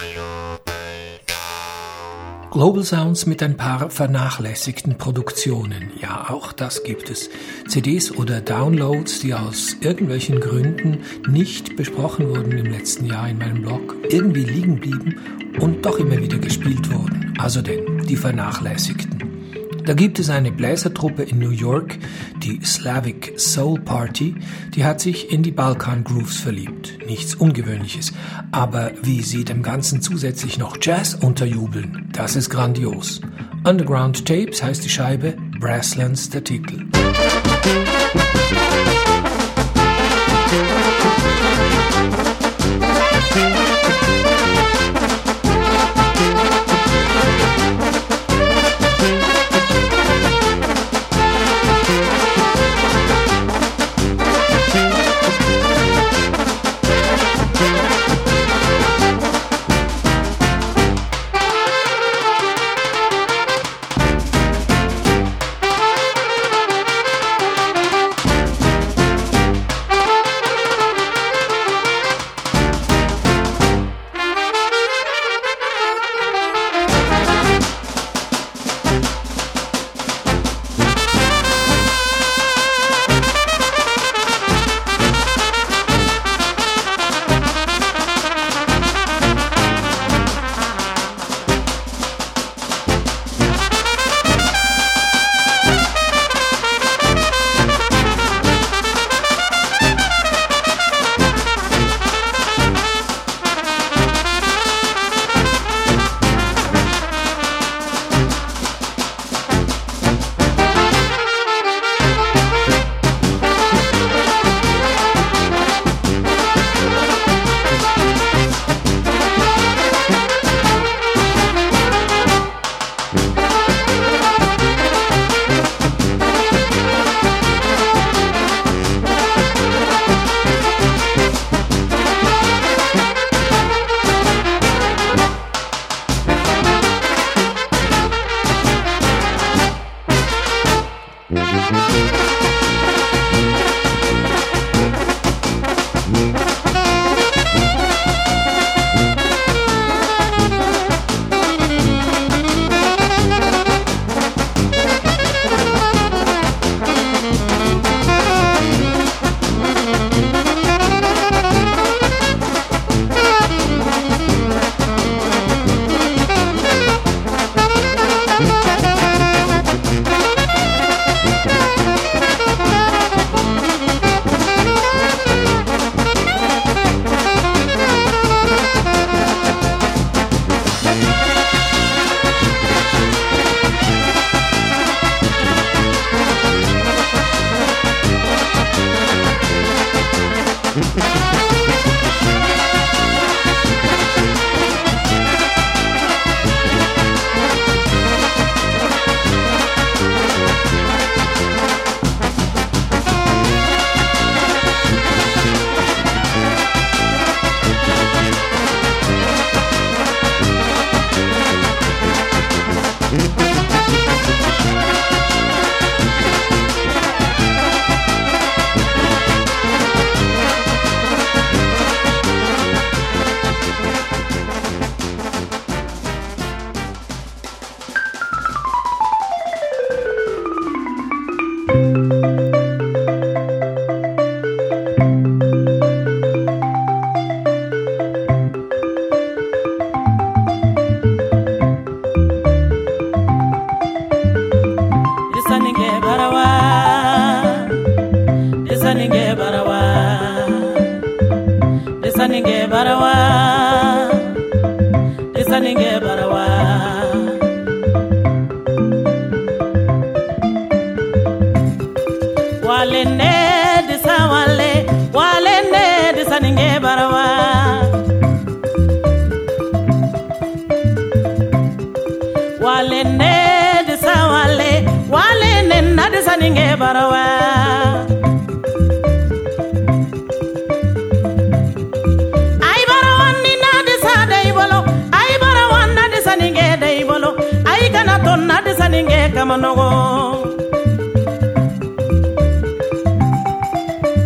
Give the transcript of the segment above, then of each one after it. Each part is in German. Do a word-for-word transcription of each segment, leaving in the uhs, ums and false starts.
Global Sounds mit ein paar vernachlässigten Produktionen. Ja, auch das gibt es. C Ds oder Downloads, die aus irgendwelchen Gründen nicht besprochen wurden im letzten Jahr in meinem Blog, irgendwie liegen blieben und doch immer wieder gespielt wurden. Also denn, die vernachlässigten. Da gibt es eine Bläsertruppe in New York, die Slavic Soul Party, die hat sich in die Balkan Grooves verliebt. Nichts Ungewöhnliches. Aber wie sie dem Ganzen zusätzlich noch Jazz unterjubeln, das ist grandios. Underground Tapes heißt die Scheibe, Brasslands der Titel.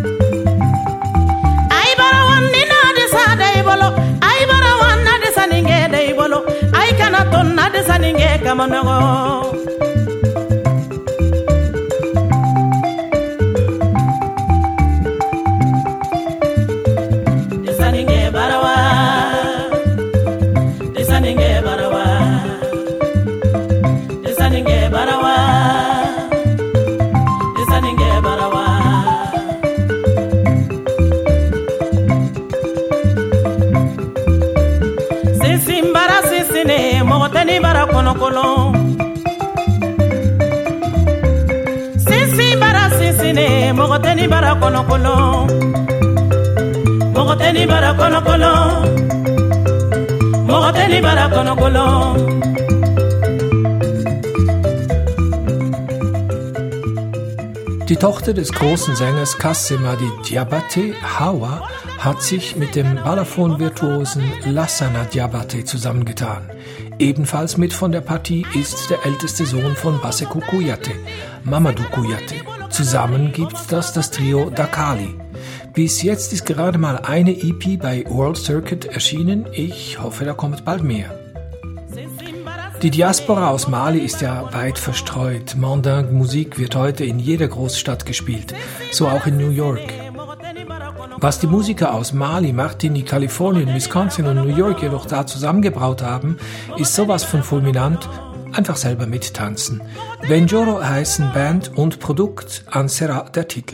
Ay bara wanni na de sa dai bolo ay bara wanna de saninge gamonago Desaninge barawa Desaninge barawa Desaninge barawa Desaninge barawa Sisimbara sisine mogotani bara kono kolo Sisimbara sisine mogotani bara kono kolo Mogotani bara kono kolo Mogotani bara kono kolo Die Tochter des großen Sängers Kassim Ali Diabaté, Hawa, hat sich mit dem Balafon-Virtuosen Lassana Diabaté zusammengetan. Ebenfalls mit von der Partie ist der älteste Sohn von Basekou Kouyaté, Mamadou Kouyaté. Zusammen gibt das das Trio Dakali. Bis jetzt ist gerade mal eine E P bei World Circuit erschienen. Ich hoffe, da kommt bald mehr. Die Diaspora aus Mali ist ja weit verstreut. Mandingue-Musik wird heute in jeder Großstadt gespielt, so auch in New York. Was die Musiker aus Mali, Martinique, Kalifornien, Wisconsin und New York jedoch da zusammengebraut haben, ist sowas von fulminant. Einfach selber mittanzen. Benjoro heißen Band und Produkt, Ansera der Titel.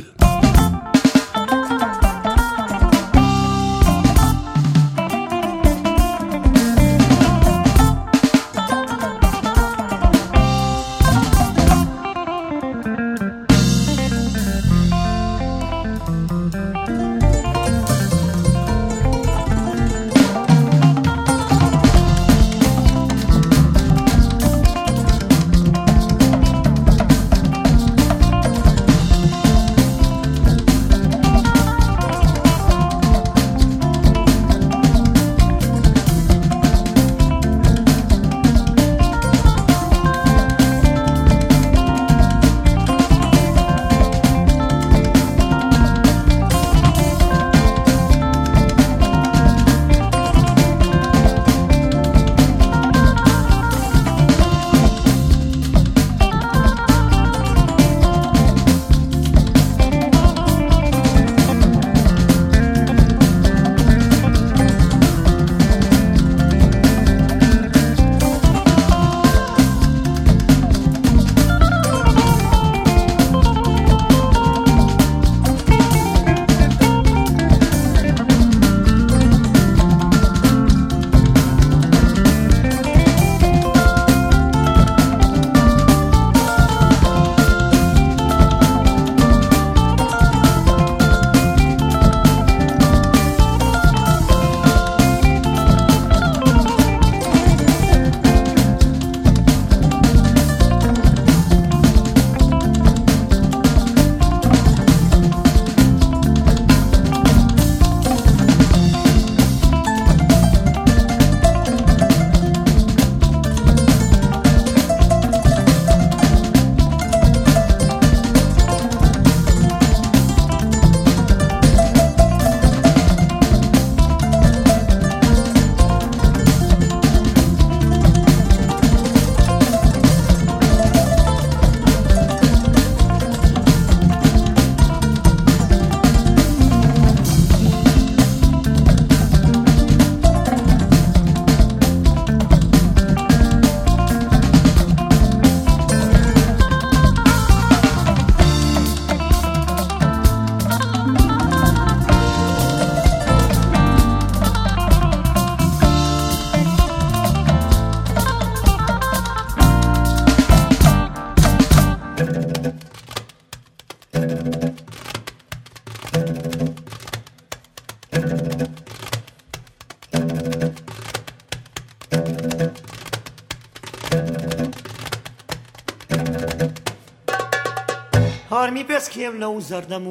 Armi peschiam la usar d'amor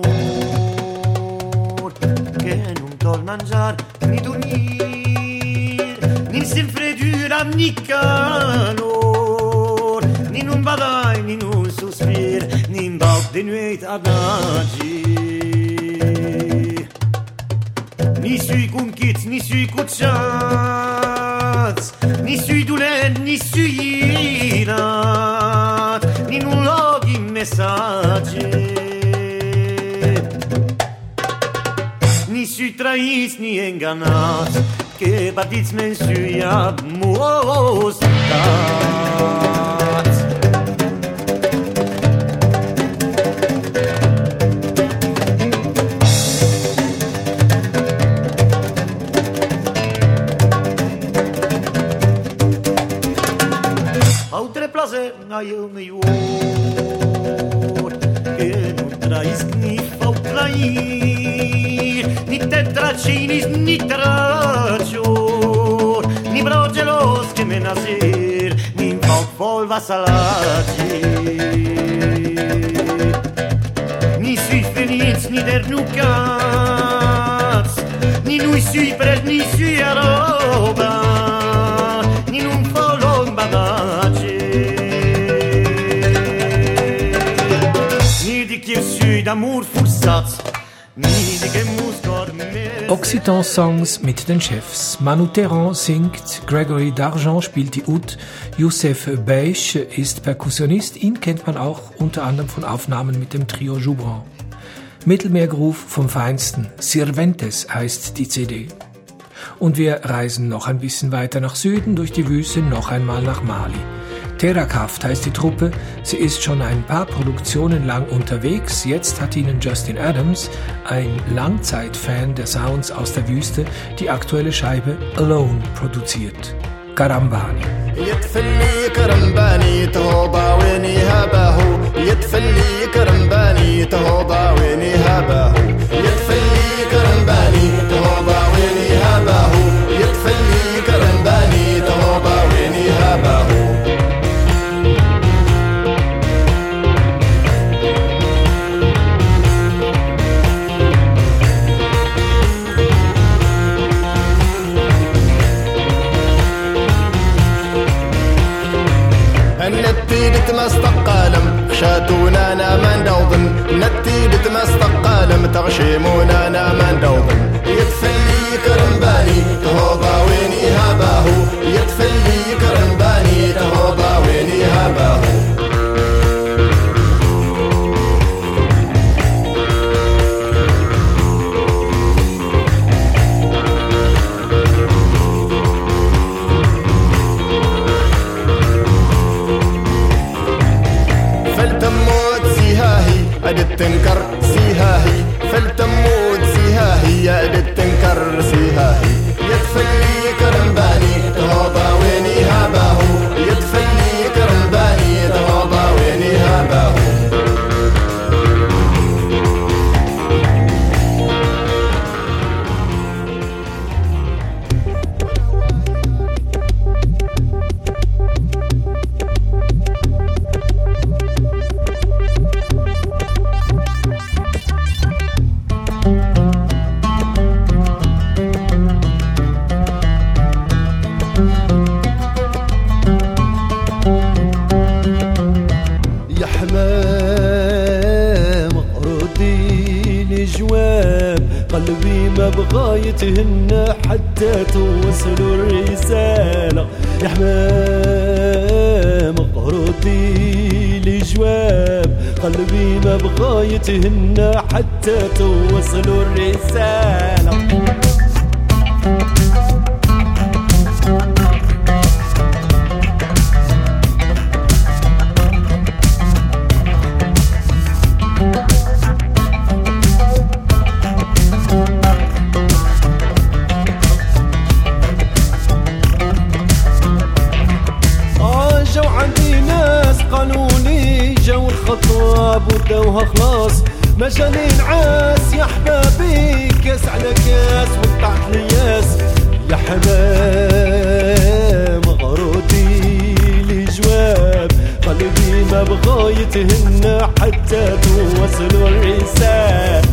che non tol mangiar ni dormir ni sempre dura ni calor ni non badai ni non sospir ni in bauch de nuit adagi ni sui con kids ni sui cucciats ni sui dulen ni sui messaggi. Ni sui traiți, ni inganați, che partiți mensuia mostați. Altre plase ai eu meu che non traisc ni fau trair ni te tracinis ni tracior ni brogelos che me nasir ni fau polva salati ni sui feniți ni dernucați ni nui sui pres ni sui aroba ni nun folong bagaggi d'amour forçats, ni die Gemusgor mehr. Occitan Songs mit den Chefs. Manu Terran singt, Gregory D'Argent spielt die Oud, Youssef Beish ist Perkussionist, ihn kennt man auch unter anderem von Aufnahmen mit dem Trio Joubran. Mittelmeergroove vom Feinsten, Sirventes heißt die C D. Und wir reisen noch ein bisschen weiter nach Süden, durch die Wüste, noch einmal nach Mali. Terrakraft heißt die Truppe, sie ist schon ein paar Produktionen lang unterwegs, jetzt hat ihnen Justin Adams, ein Langzeitfan der Sounds aus der Wüste, die aktuelle Scheibe Alone produziert. Karambani. يتفلي كرمباني تهوضا ويني هباهو يتفلي كرمباني تهوضا ويني هباهو يتفلي كرمباني تهوضا ويني هباهو يتفلي كرمباني تهوضا ويني هباهو النتيجة تمستقالم خشاتونا أنا من دوضن النتيجة تمستقالم تغشيمونا أنا من دوضن يتفلي كرمباني تهوضا ويني هباهو يتفلي كرمباني تهوضا ويني هباهو أدت تنكر سيهاهي فلتموت سيهاهي يا أدت تنكر سيهاهي يتفلي كرمباني تهوضا ويني هباهو يتفلي كرمباني تهوضا ويني هباهو بغايتهن حتى توصلوا الرسالة يا حمام قردي لي جواب قلبي ما بغايتهن حتى توصلوا الرسالة ودوها خلاص مجانين عاس يا حبابي كاس على كاس وقطعت لياس يا حمام غرودي لي جواب قلبي ما بغايتهن حتى توصلوا الرسالة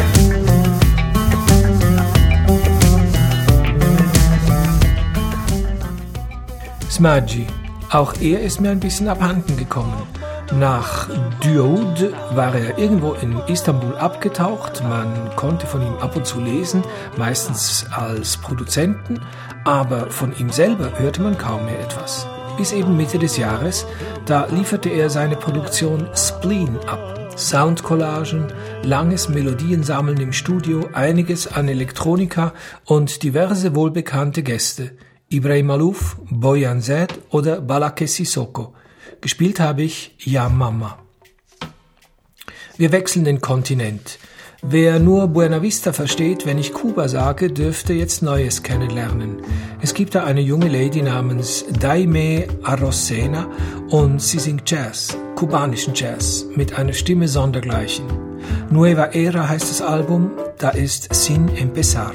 Smadji, auch er ist mir ein bisschen abhanden gekommen. Nach Duode war er irgendwo in Istanbul abgetaucht. Man konnte von ihm ab und zu lesen, meistens als Produzenten, aber von ihm selber hörte man kaum mehr etwas. bis eben Mitte des Jahres. Da lieferte er seine Produktion Spleen ab. Soundcollagen, langes Melodiensammeln im Studio, einiges an Elektronika und diverse wohlbekannte Gäste. Ibrahim Malouf, Boyan Zed oder Balake Sissoko. Gespielt habe ich Ja Mama. Wir wechseln den Kontinent. Wer nur Buena Vista versteht, wenn ich Kuba sage, dürfte jetzt Neues kennenlernen. Es gibt da eine junge Lady namens Daime Arrocena und sie singt Jazz, kubanischen Jazz, mit einer Stimme sondergleichen. Nueva Era heißt das Album, da ist Sin Empezar.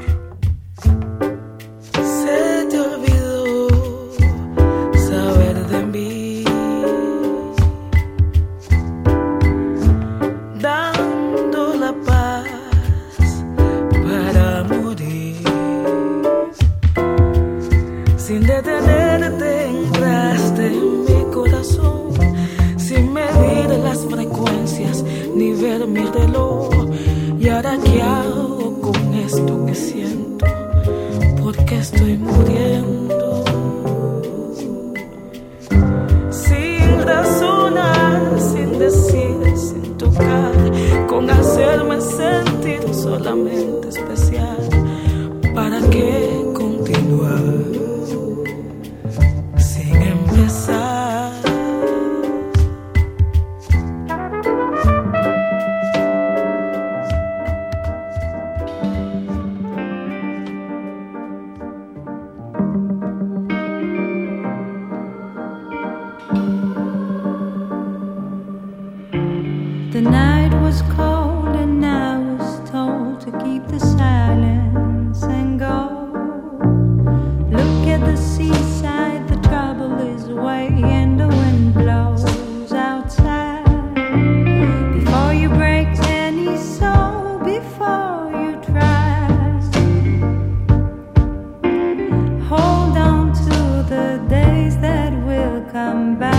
Mi reloj, y ahora qué hago con esto que siento, porque estoy muriendo sin razonar, sin decir, sin tocar, con hacerme sentir solamente especial. ¿Para qué continuar sin empezar? The night was cold and I was told to keep the silence and go. Look at the seaside, the trouble is away and the wind blows outside. Before you break any soul, before you try, hold on to the days that will come by.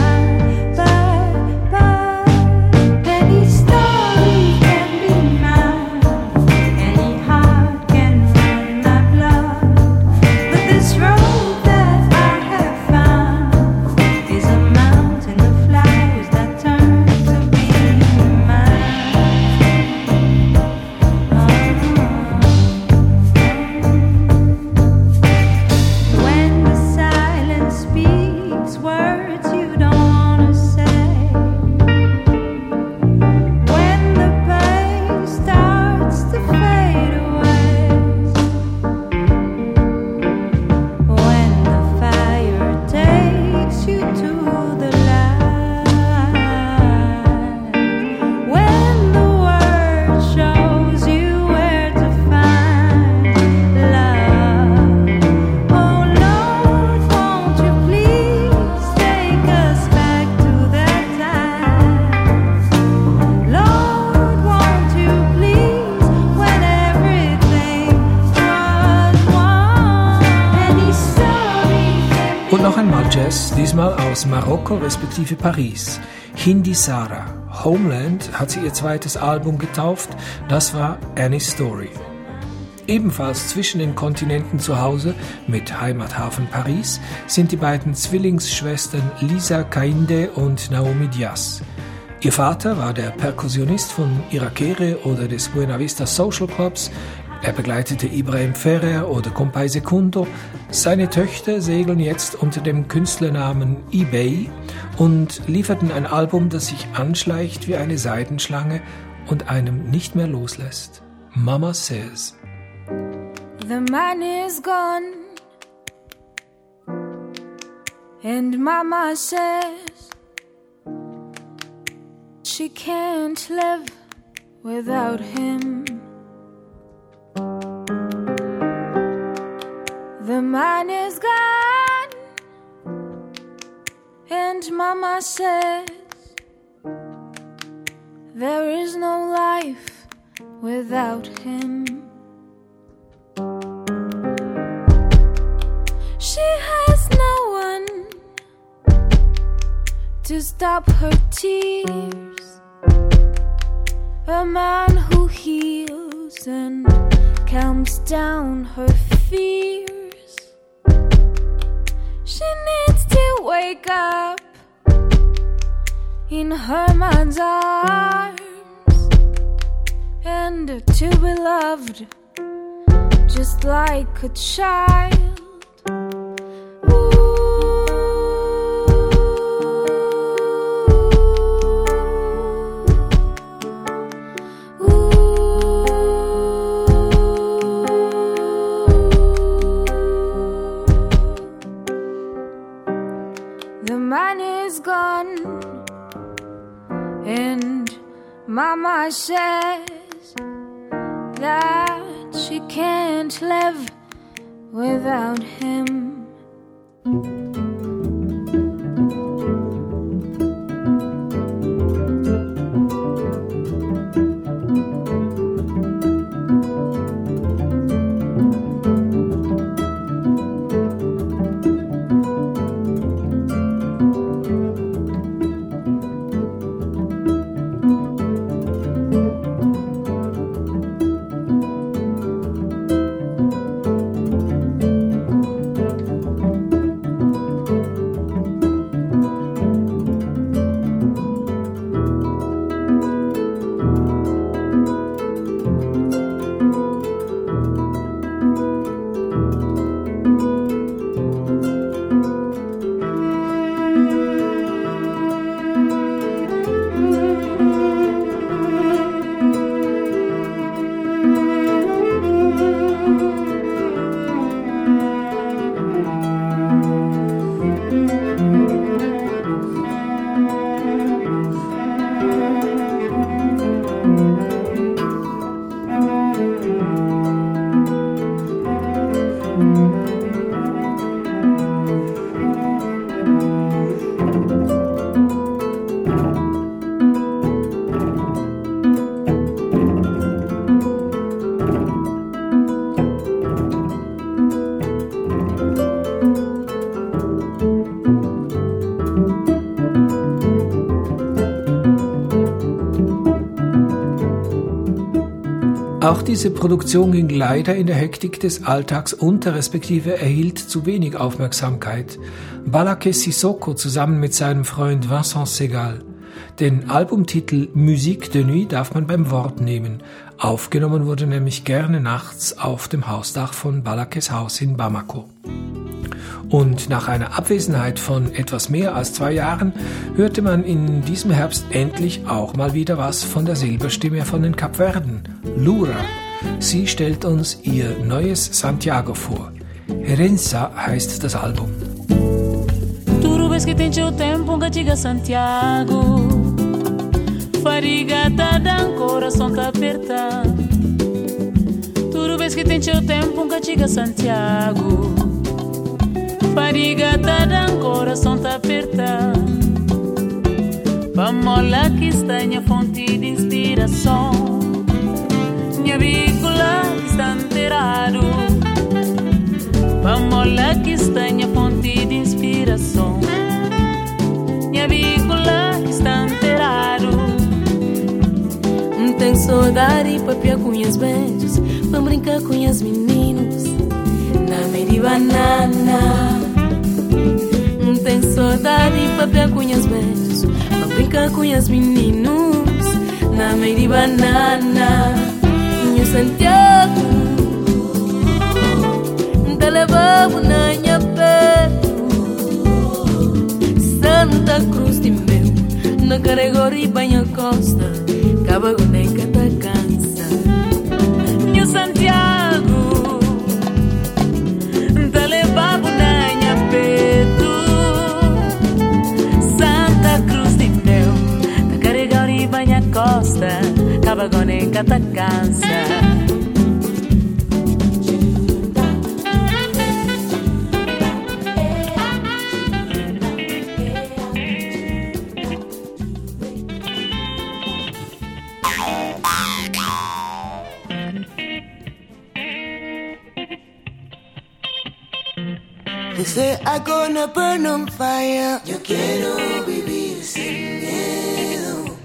Und noch einmal Jazz, diesmal aus Marokko respektive Paris. Hindi Sara, Homeland, hat sie ihr zweites Album getauft, das war Annie's Story. Ebenfalls zwischen den Kontinenten zu Hause, mit Heimathafen Paris, sind die beiden Zwillingsschwestern Lisa Kainde und Naomi Diaz. Ihr Vater war der Perkussionist von Irakere oder des Buena Vista Social Clubs. Er begleitete Ibrahim Ferrer oder Compay Secundo. Seine Töchter segeln jetzt unter dem Künstlernamen eBay und lieferten ein Album, das sich anschleicht wie eine Seidenschlange und einem nicht mehr loslässt. Mama Says. The man is gone and Mama says she can't live without him. The man is gone and Mama says there is no life without him. She has no one to stop her tears, a man who heals and calms down her fears. She needs to wake up in her man's arms, and to be loved just like a child. Mama says that she can't live without him. Auch diese Produktion ging leider in der Hektik des Alltags unter, respektive erhielt zu wenig Aufmerksamkeit. Balaké Sissoko zusammen mit seinem Freund Vincent Segal. Den Albumtitel Musique de Nuit darf man beim Wort nehmen. Aufgenommen wurde nämlich gerne nachts auf dem Hausdach von Balakés Haus in Bamako. Und nach einer Abwesenheit von etwas mehr als zwei Jahren hörte man in diesem Herbst endlich auch mal wieder was von der Silberstimme von den Kapverden, Lura. Sie stellt uns ihr neues Santiago vor. Herenza heißt das Album. Tudo vez que tem teu tempo, gatiga Santiago. Fariga tá dando, coração tá apertando. Tudo vez que tem teu tempo, gatiga Santiago. Fariga tá dando, coração tá apertando. Vamos lá que está minha fonte de inspiração. Minha vícula que está enterrado. Vamos lá que está minha fonte de inspiração. Minha vícula que está enterrado. Não tem saudade pra piar com as beijos, pra brincar com as meninos na meia de banana. Não tem saudade pra piar com as beijos, pra brincar com as meninos na meia de banana. Minha Santiago te levava na minha peito, Santa Cruz de meu, na Caregori e banha costa, Cabagoneca tá cansa. Minha Santiago te levava na minha peito, Santa Cruz de meu, na Caregori e banha costa, Cabagoneca tá cansa. They say I'm gonna burn on fire. Yo quiero vivir sin miedo.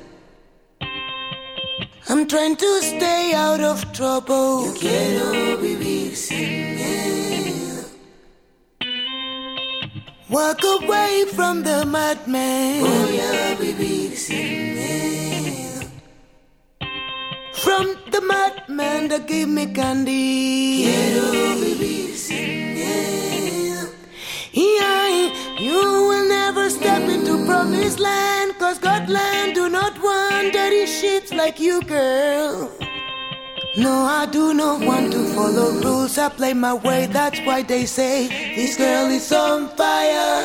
I'm trying to stay out of trouble. Yo quiero vivir sin miedo. Walk away from the madman. Voy a vivir sin miedo. From the madman that gave me candy. Quiero vivir sin miedo. Yeah, you will never step into promised land, cause Godland do not want dirty sheets like you, girl. No, I do not want to follow rules. I play my way, that's why they say this girl is on fire.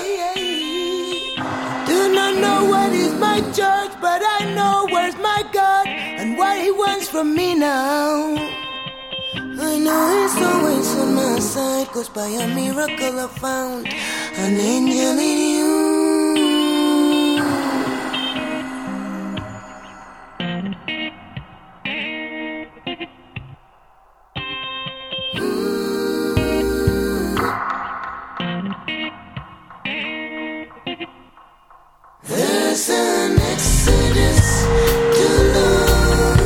Do not know what is my church, but I know where's my God and what he wants from me now. I know he's always on my side, cause by a miracle I found an angel in you. There's an exodus too long,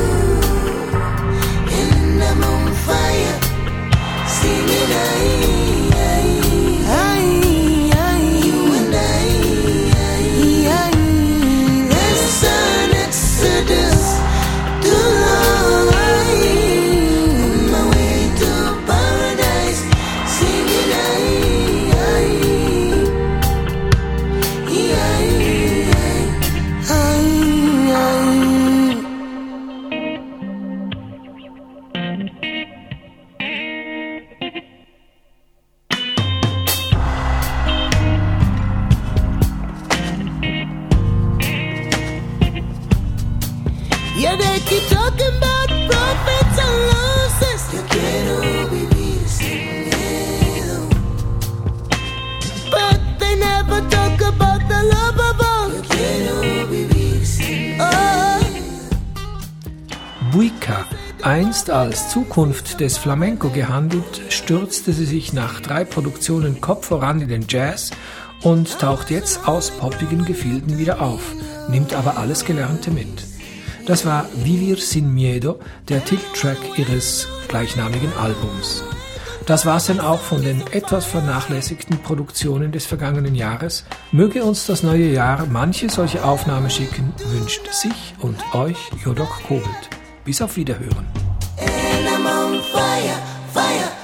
and I'm on fire, singing I, I, I, I, you and I, I, I. There's an exodus too long, on my way to paradise, singing I, I, I, I. Yeah, they keep talking about profits and losses. Yo quiero vivir sin miedo. But they never talk about the love of all. Yo quiero vivir sin miedo. Buika, einst als Zukunft des Flamenco gehandelt, stürzte sie sich nach drei Produktionen Kopf voran in den Jazz und taucht jetzt aus poppigen Gefilden wieder auf, nimmt aber alles Gelernte mit. Das war Vivir Sin Miedo, der Titeltrack ihres gleichnamigen Albums. Das war's dann auch von den etwas vernachlässigten Produktionen des vergangenen Jahres. Möge uns das neue Jahr manche solche Aufnahme schicken, wünscht sich und euch Jodok Kobelt. Bis auf Wiederhören. And I'm on fire, fire.